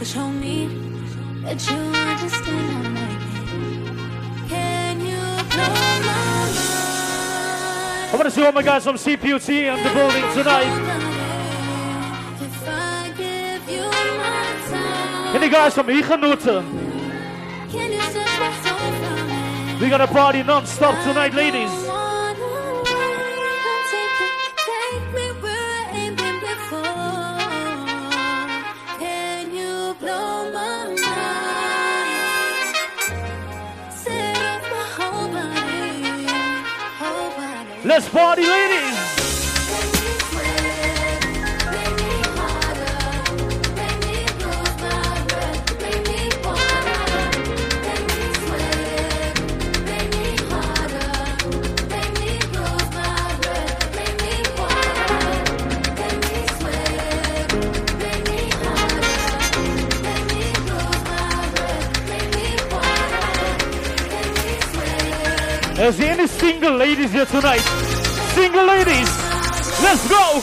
to show me that you understand my pain. Can you blow my mind? I want to see all my guys from CPUT in the building tonight. If I give you my time, Any guys from Igenuten? can you touch my soul from me? We gonna party non-stop tonight, ladies. Take me where I ain't been before. Can you blow my mind? Set off my whole body, whole body. Let's party, ladies. Make me sweat, make me harder, make me lose my breath, make me water, make me sweat, make me harder, make me lose my breath, make me water, make me sweat, make me harder, make me lose my breath, make me water, make me sweat. There's any single ladies here tonight? Single ladies, let's go.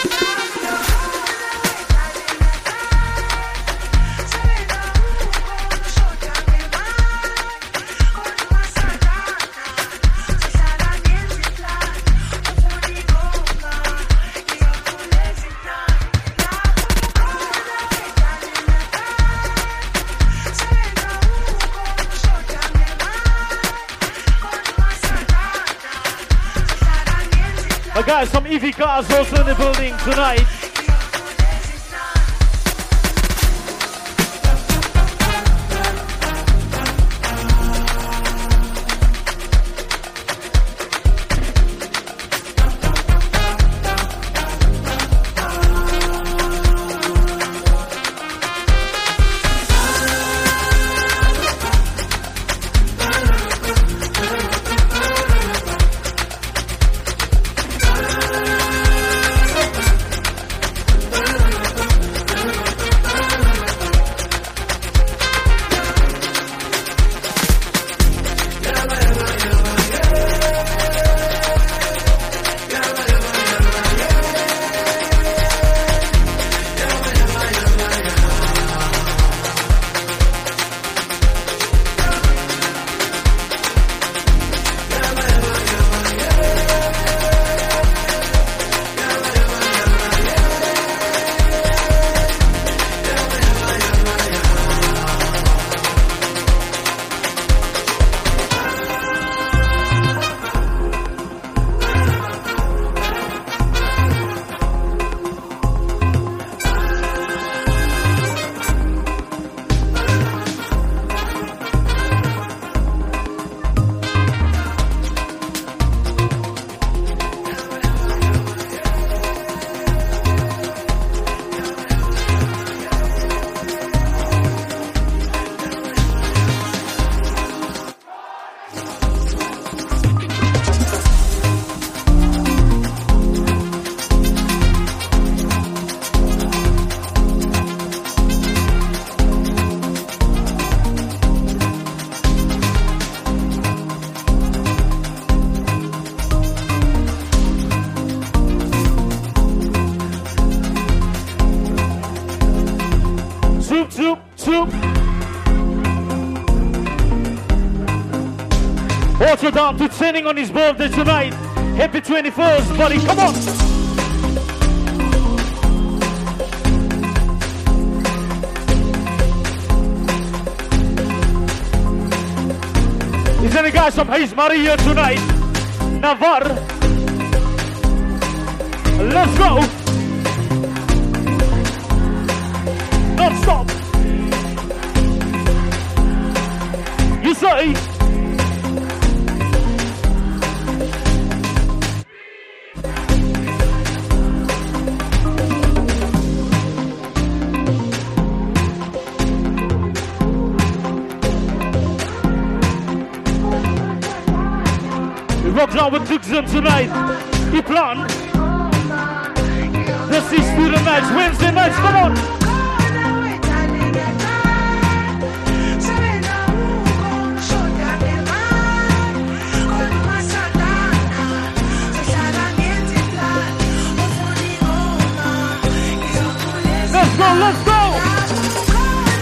Guys, some EV cars also in the building tonight. Also down to singing on his birthday tonight. Happy 21st, buddy, come on. Is any guys from Hayes Marie here tonight? Navarre. Let's go. Non-stop. You say. Rock down with Dixon tonight. He plan. Let's see student nights, Wednesday nights, come on. Let's go, let's go.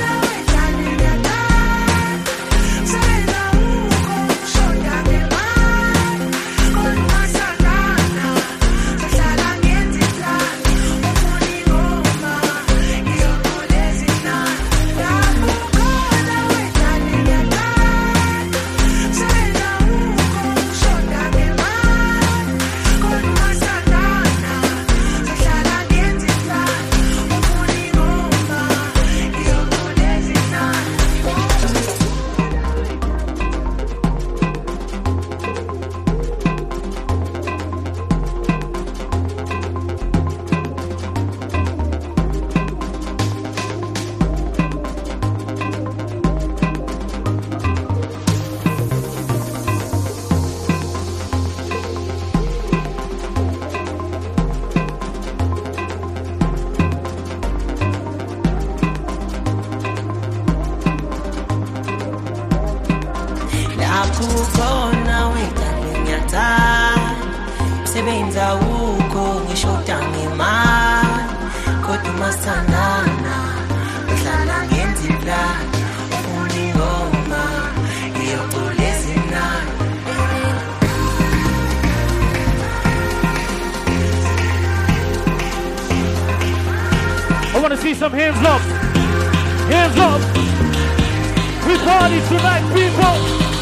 I want to see some hands up. Hands up. We party tonight, people.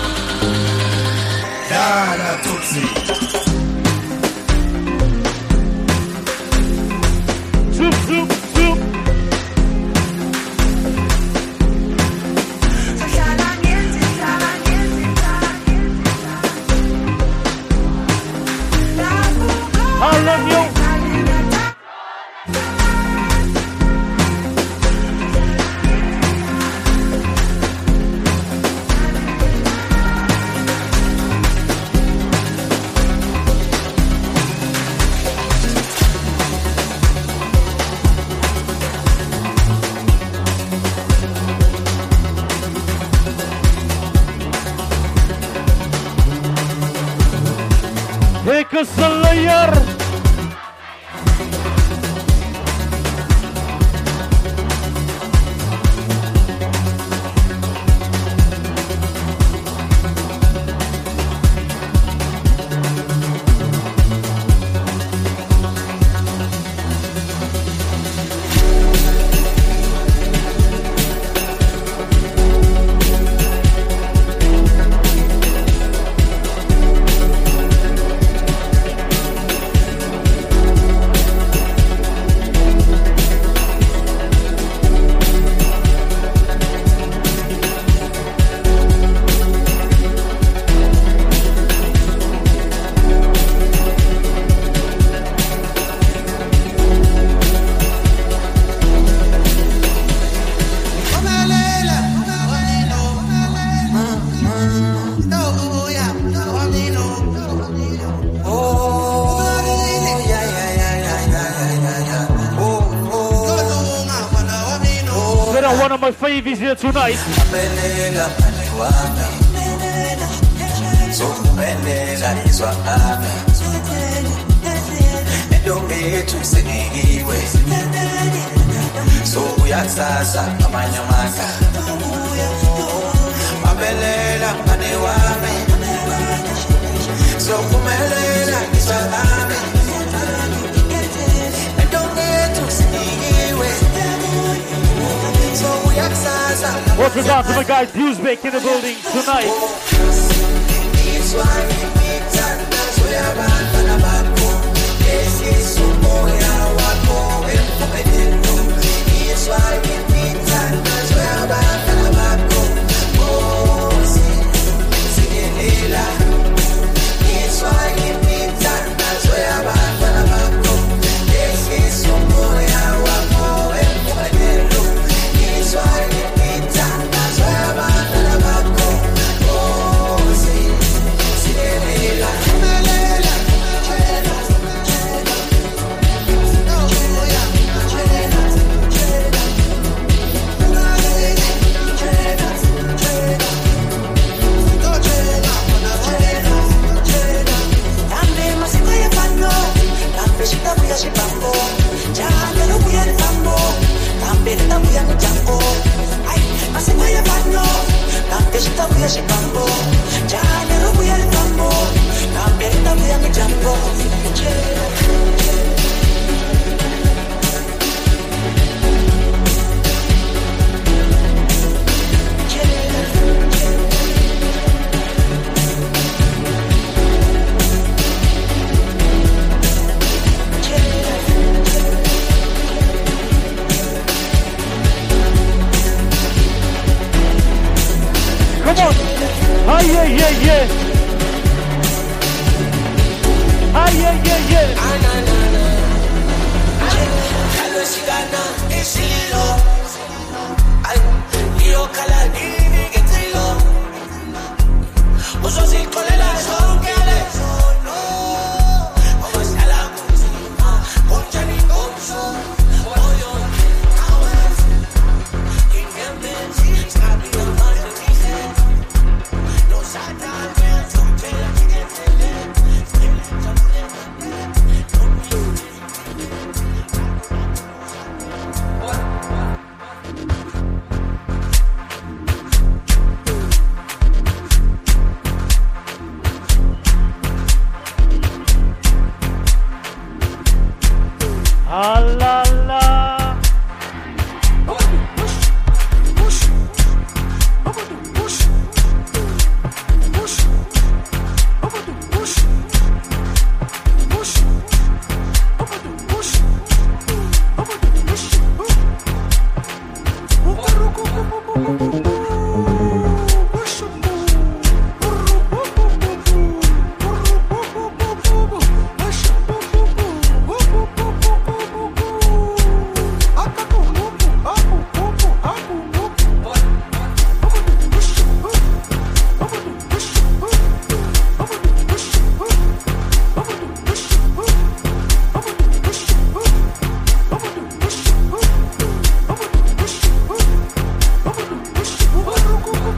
Dada Tutsi. Zoom, zoom, zoom. I love you. Take a slayer. One of my favies here tonight. What's regard to my guy Dewsbeck in the building tonight?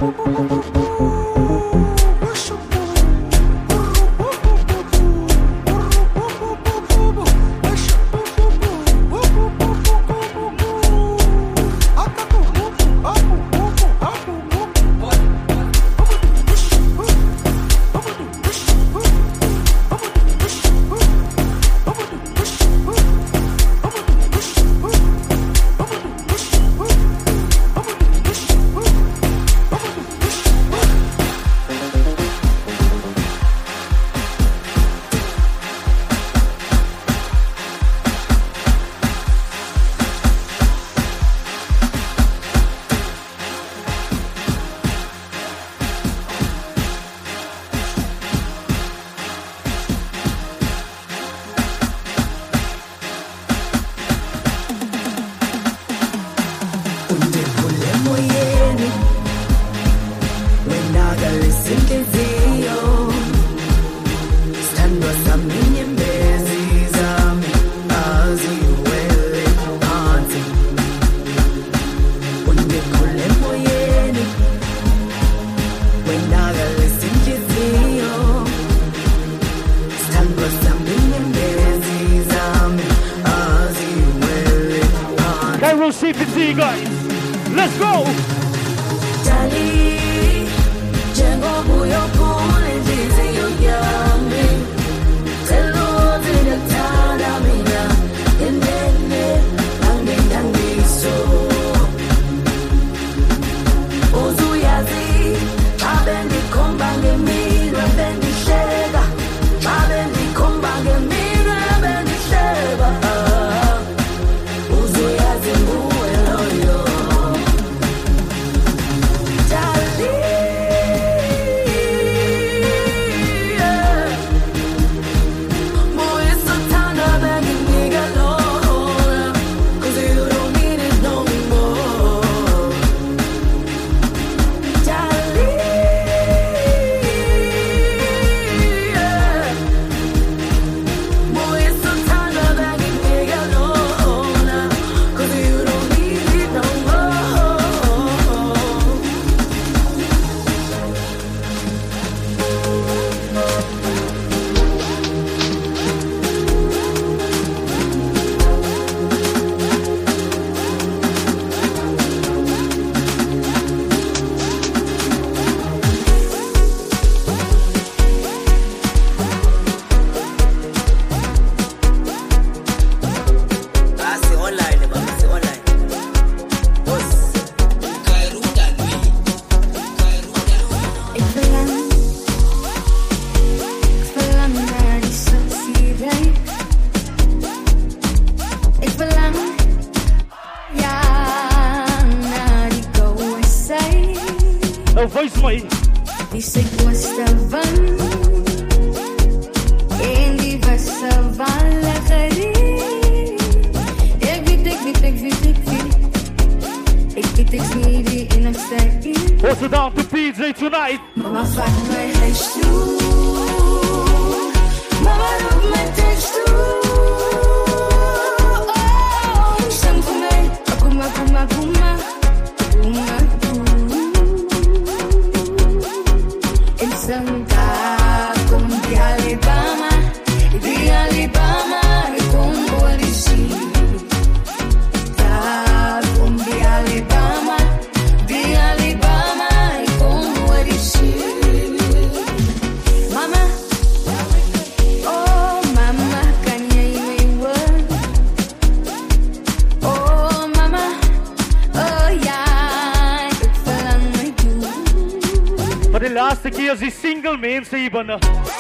Bana.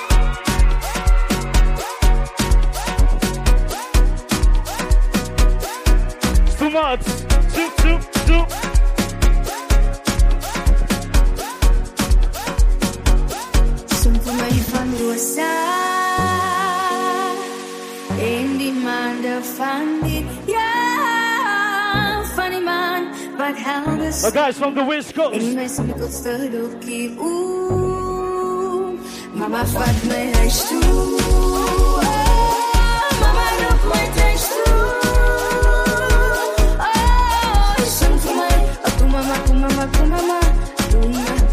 Smart. Zoom. Sunt mai famosa in demand of funding. Yeah, funny man, but how does the guys from the West Coast? In my simple story, Mama fat me huis toe, mama roep my thuis toe. Oh, zing voor mij, doe mama, doe mama, doe mama, doe mama.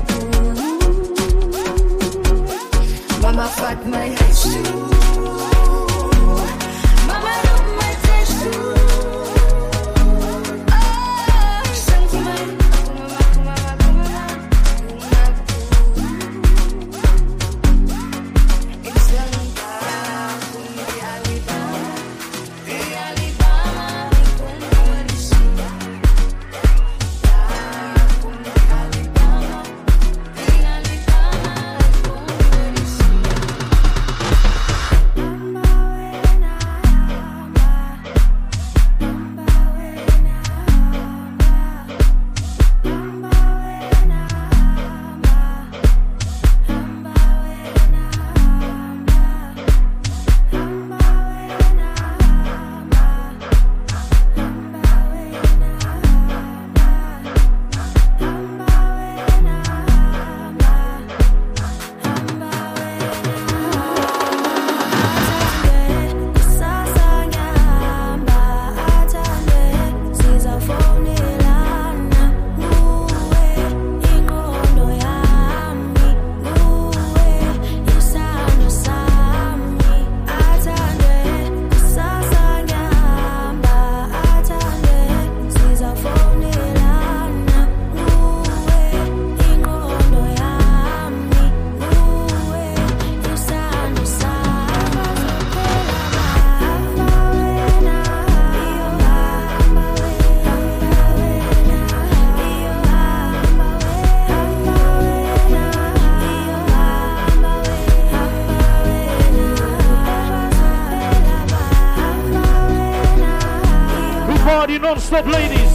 non-stop, ladies.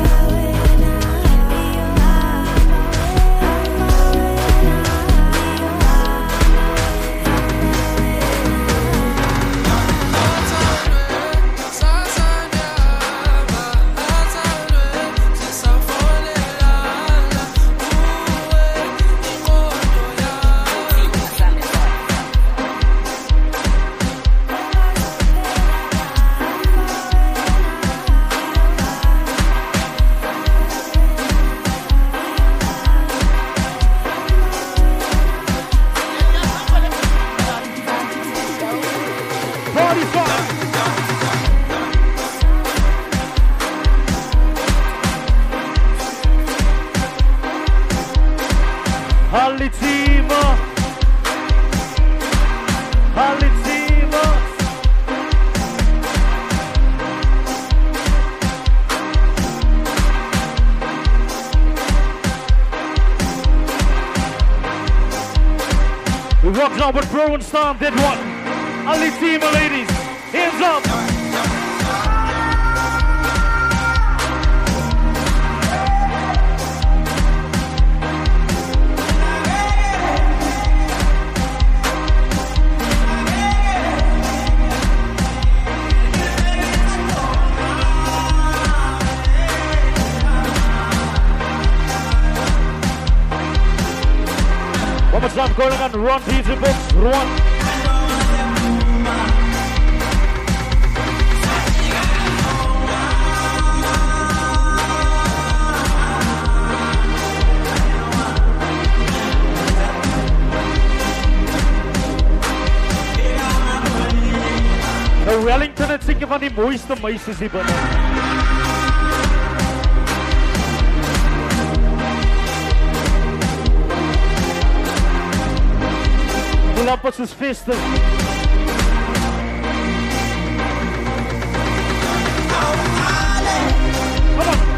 Party time. Hallitsima. Hallitsima. We rock now with Pro and Storm, dead one. Hallitsima, ladies. Hands up. One more time going on, run DJ Books, run. Nou Wellington het seker van die mooiste meisies hier binne. Pull up soos feeste. Come on.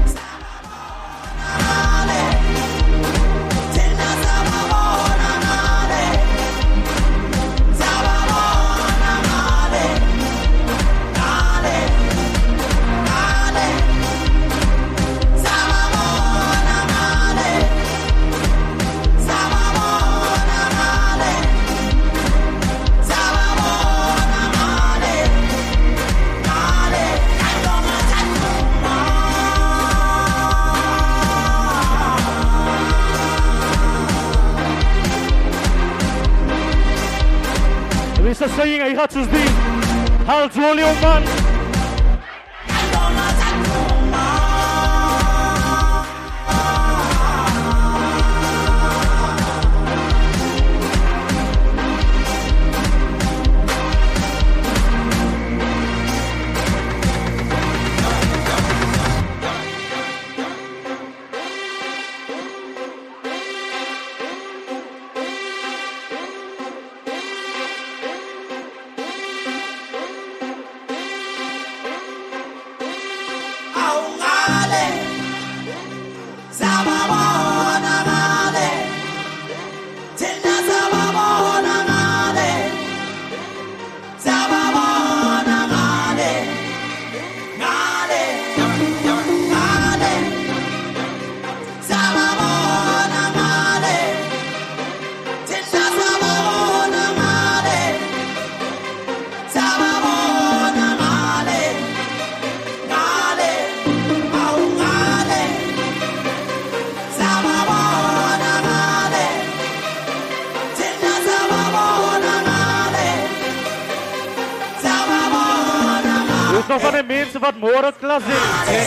Wie is saying hy gaat soos die Halswolio man. Nog van de mensen wat morgen klas is.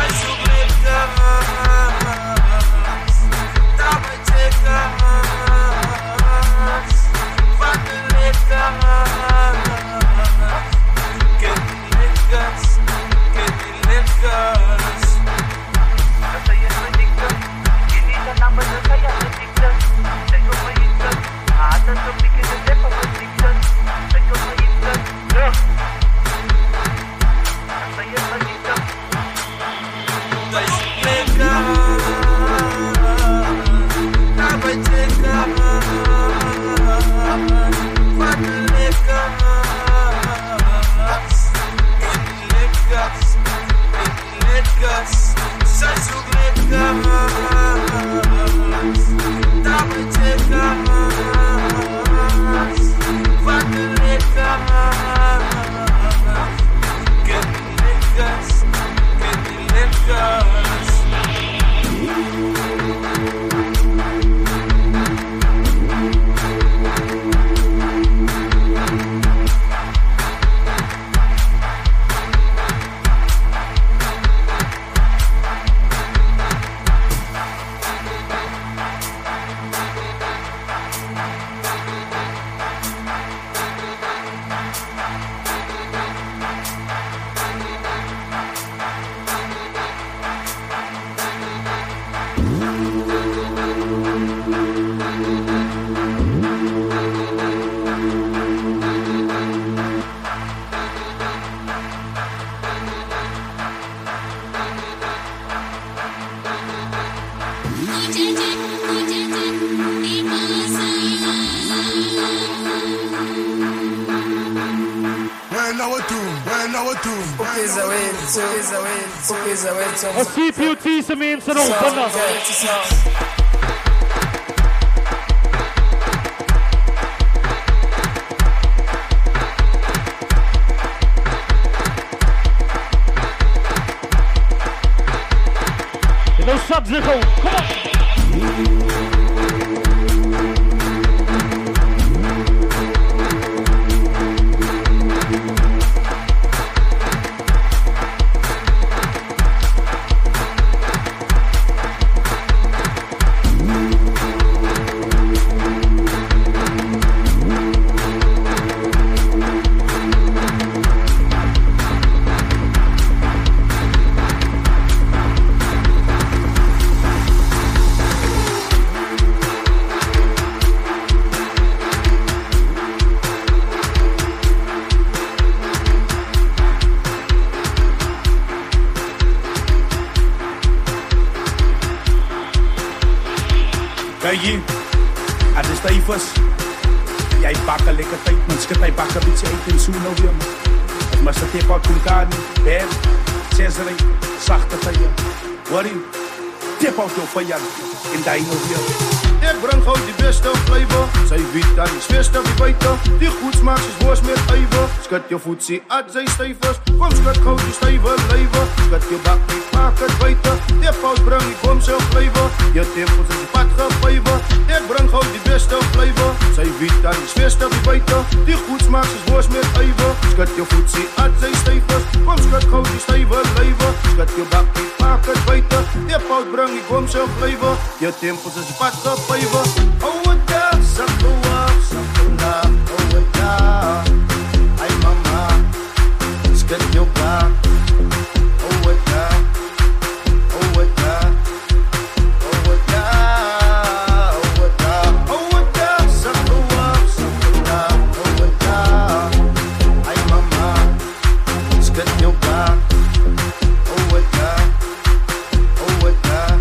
A CPUT som är inte någon panna. Det är någon substation, kom on! Kykie, as jy styf is, jy bak 'n lekker tyd, mens skit hy bak 'n bietjie uit en so nou weer. Dit mas dit pas kom kan, ben, Cesare, sagte tye. Worry, tip out jou vyand en daai nou weer. Ek bring gou die beste flavor, sy wit dan die sweste wie buite, die goed maak soos wors met ywer. Skud jou voetsie at sy styf is, kom skud gou die stywe lywe, skud jou bak met maak dit buite, die fout bring die kom self flavor, jou tempo is die pad gefywer. Ek bring gou die beste flavor, sy wit dan die sweste wie buite, die goed maak soos wors met ywer. Skud jou voetsie at sy styf is, kom skud gou die stywe lywe, skud jou bak met maak dit buite, die fout bring die kom self flavor, jou tempo is die pad gefywer. Oh, it does, something up, something up. Oh, it does. Ay, mama, skid your back. Oh, it does. Oh, it does. Oh, it does. Oh, it does. Oh, it does, something up, something up. Oh, it does. Ay, mama, skid your back. Oh, it does. Oh, it does.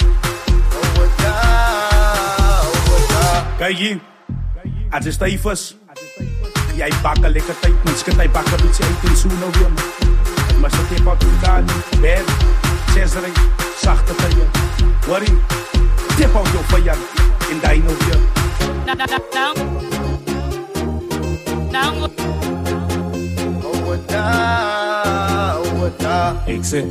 Kykie, as jy styf is, jy bak 'n lekker tyd, mens skit hy bak 'n bietjie uit en so nou weer. Dit mas dit pas kom kan, ben, Cesare, sagte tye. Worry, tip out jou vyand en daai nou weer. Oh, it does. Oh, it does. Ek sê,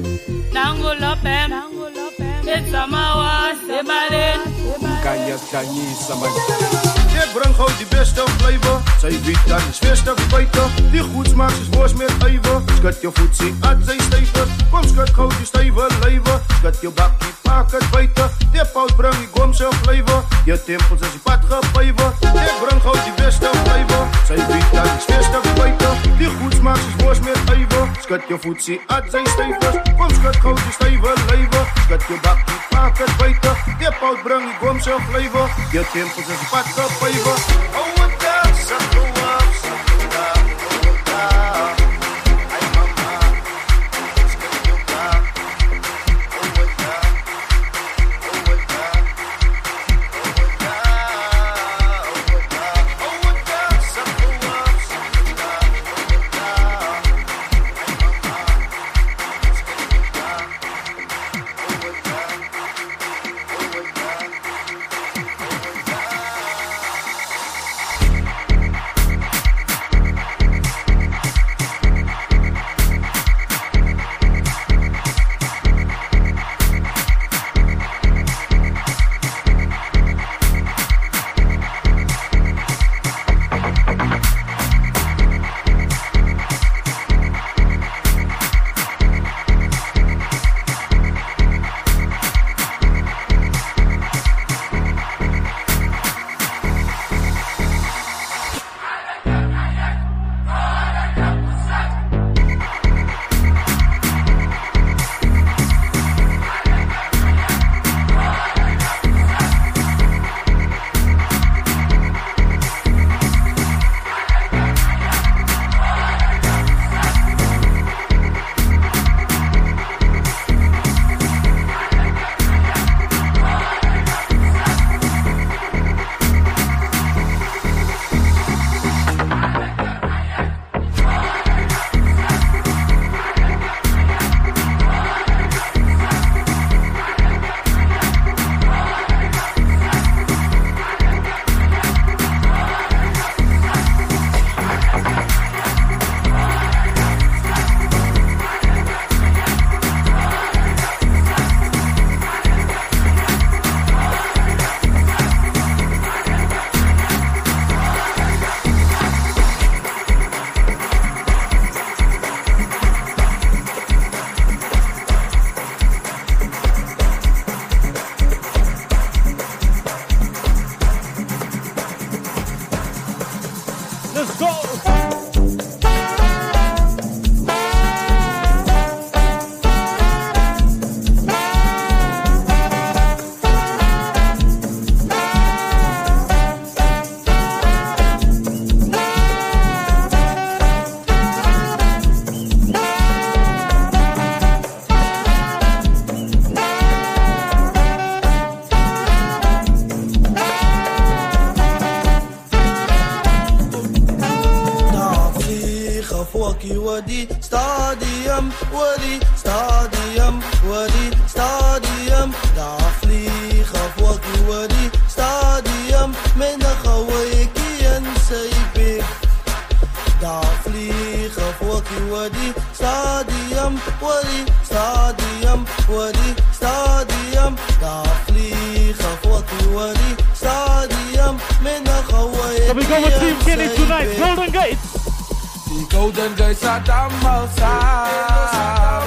it's a mawa, sebalen. Kanyi, saman. Ek bring gou die beste flavor, sy wit dan die sweste wie buite, die goed maak soos wors met ywer. Skud jou voetsie at sy styf is, kom skat gauw die stijve lijven. Skat je bakkie, pak het buiten. Die pout breng ik om zelf blijven. Je tempels is die pad gepijven. Ik breng gauw die beste blijven. Zij weet dat ik sfeerste buiten. Die goed smaakt is boos met ijver. Skat je voetzie uit zijn stijvers. Kom skat gauw die stijve lijven. Skat je bakkie, pak het buiten. Die pout breng ik om zelf blijven. Je tempels is die pad gepijven. Oh wat daar, zet me op, zet me daar, oh daar. Ay mama, skat je daar. Oh wat daar, oh wat daar. Oh wat daar, oh wat daar, zet me op, zet me daar, oh wat daar. Ay mama, skat je daar. Oh wat daar, oh wat daar. Let's go. Wadi stadium, Wadi stadium, Wadi stadium. Daar vliegen Wadi Wadi stadium. Met een gawiki en zeepie. Daar vliegen Wadi Wadi stadium, Wadi stadium, Wadi stadium. Daar vliegen Wadi Wadi stadium. Met een gawiki. So we go with Team Kenny tonight. Golden Gate. The Golden Gates are the most high.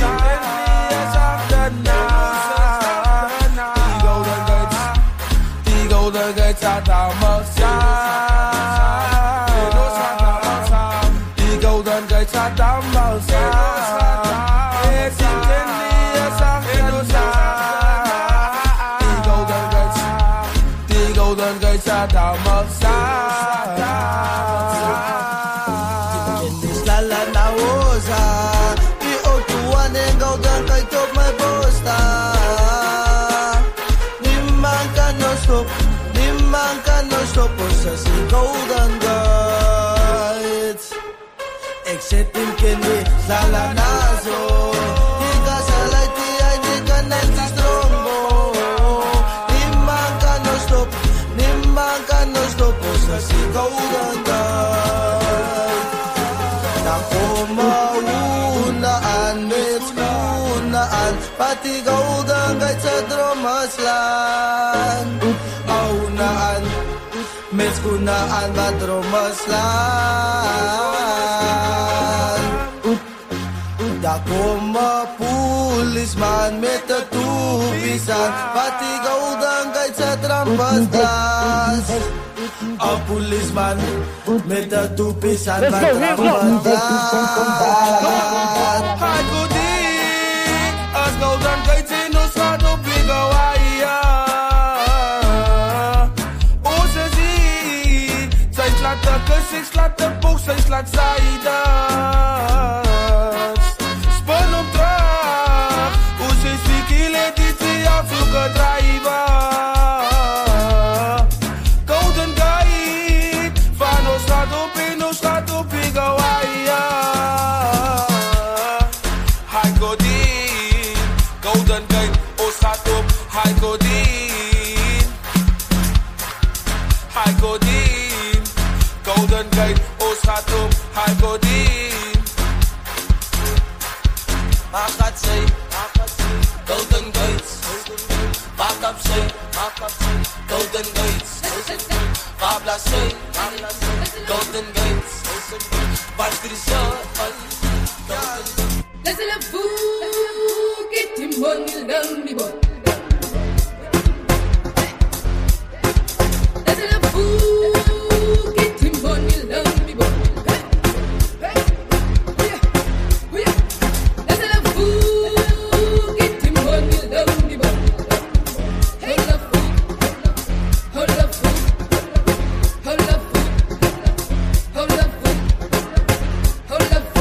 The Golden Gates are the most high. The Golden Gates are the most high. The Golden Gates are the most high. Golden Gates. Ik zit in Kenny, la nazo. Die gasalite, die kan en strombo. Niemand kan nos stop, niemand kan nos stop. Als ik Golden Gates. Dan komen we aan met schoenen aan. Pati Golden Gates het dromaslaan. Oh na aan. Met schoenen aan wat dromen slaan. Daar komt een policeman met de toepies aan. Wat die golden guide zet er aan glas. Een policeman met de toepies aan. Let's go, hands up. Hij go diep, als golden guide in ons gaat op big Hawaii. Oh, ze ziet, zij slaat de kus, ik slaat de boog, zij slaat zijde. Spun op terug, hoe ze zwiekelen die twee afzoeken drijven. Golden guide, van ons gaat op big Hawaii. Hij go diep, golden guide, ons gaat op, hij go diep. Hij go diep, golden guide, ons gaat op, hij go diep. Maak het zee, golden gates. Maak op zee, golden gates. Maak op zee, golden gates. Wat er is Laissez-le-vous, get him money, lummy boy. Laissez-le-vous, get him money, lummy boy. Laissez-le-vous, get him money, lummy boy. Hold up, hold up, hold up, hold up, hold up.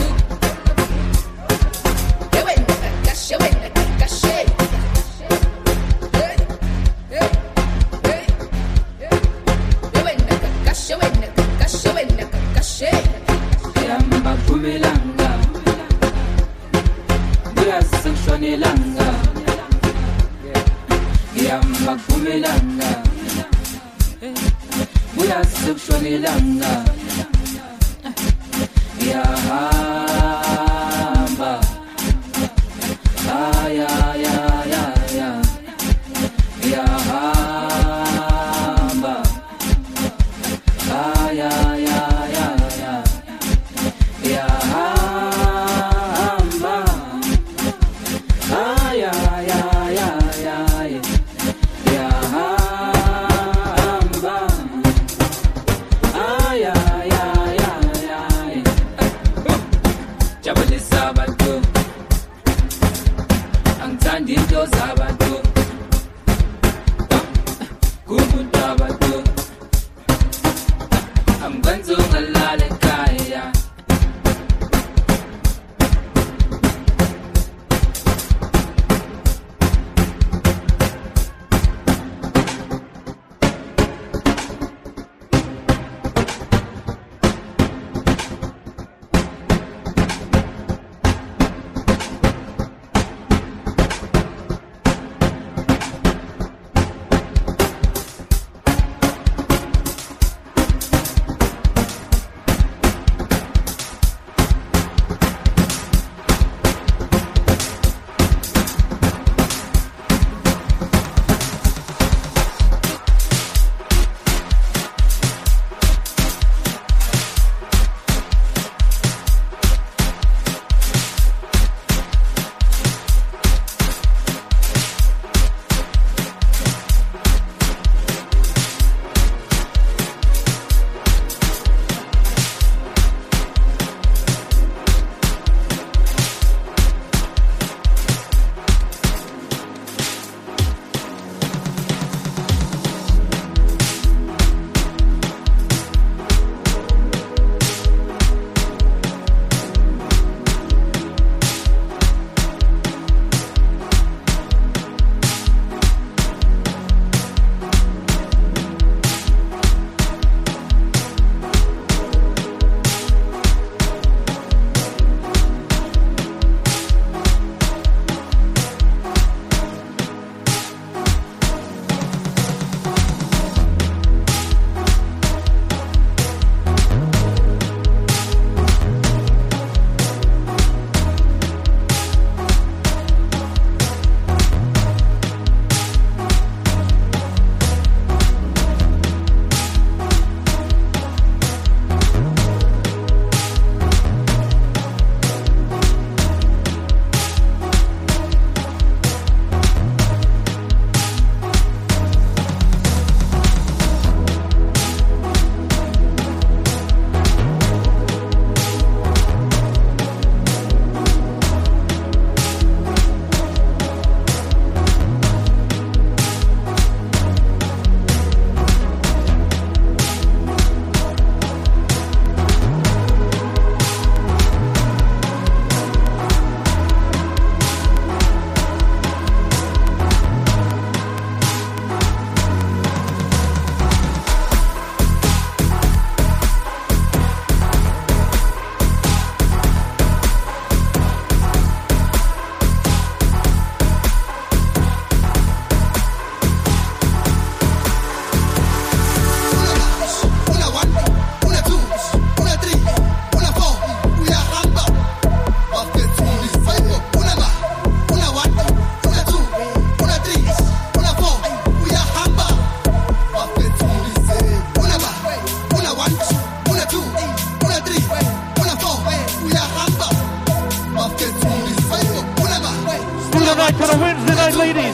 tonight to the Wednesday night ladies.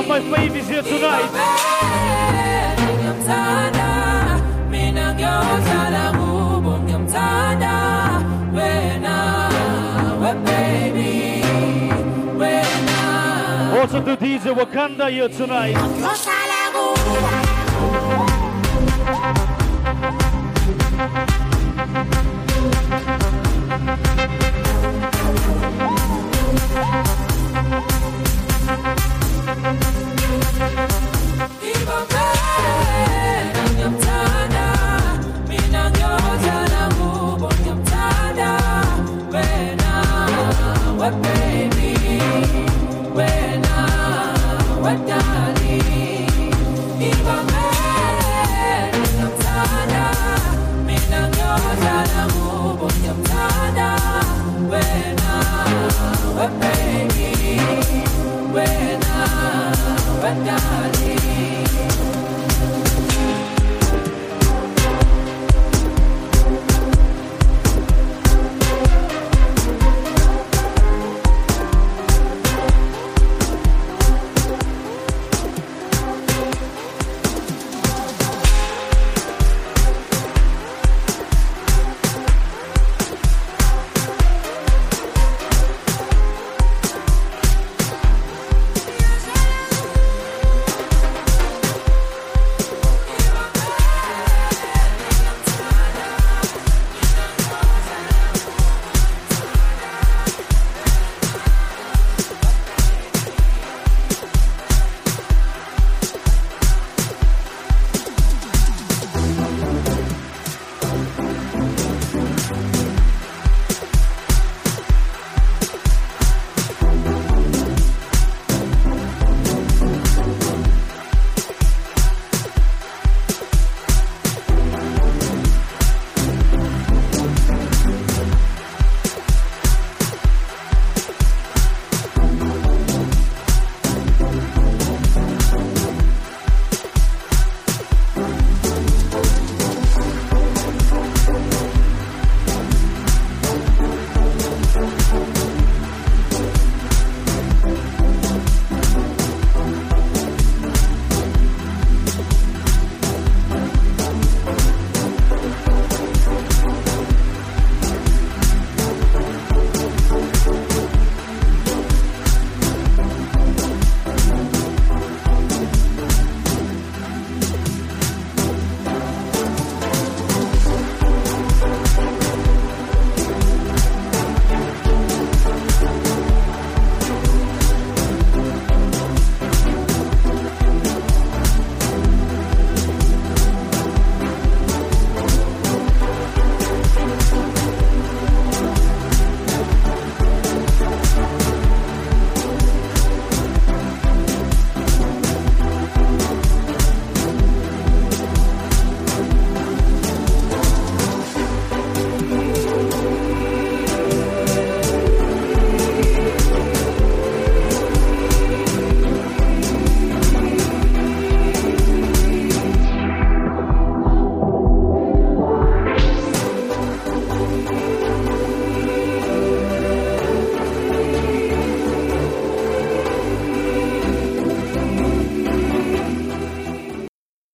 my favies here tonight. Also to DJ Wakanda here tonight.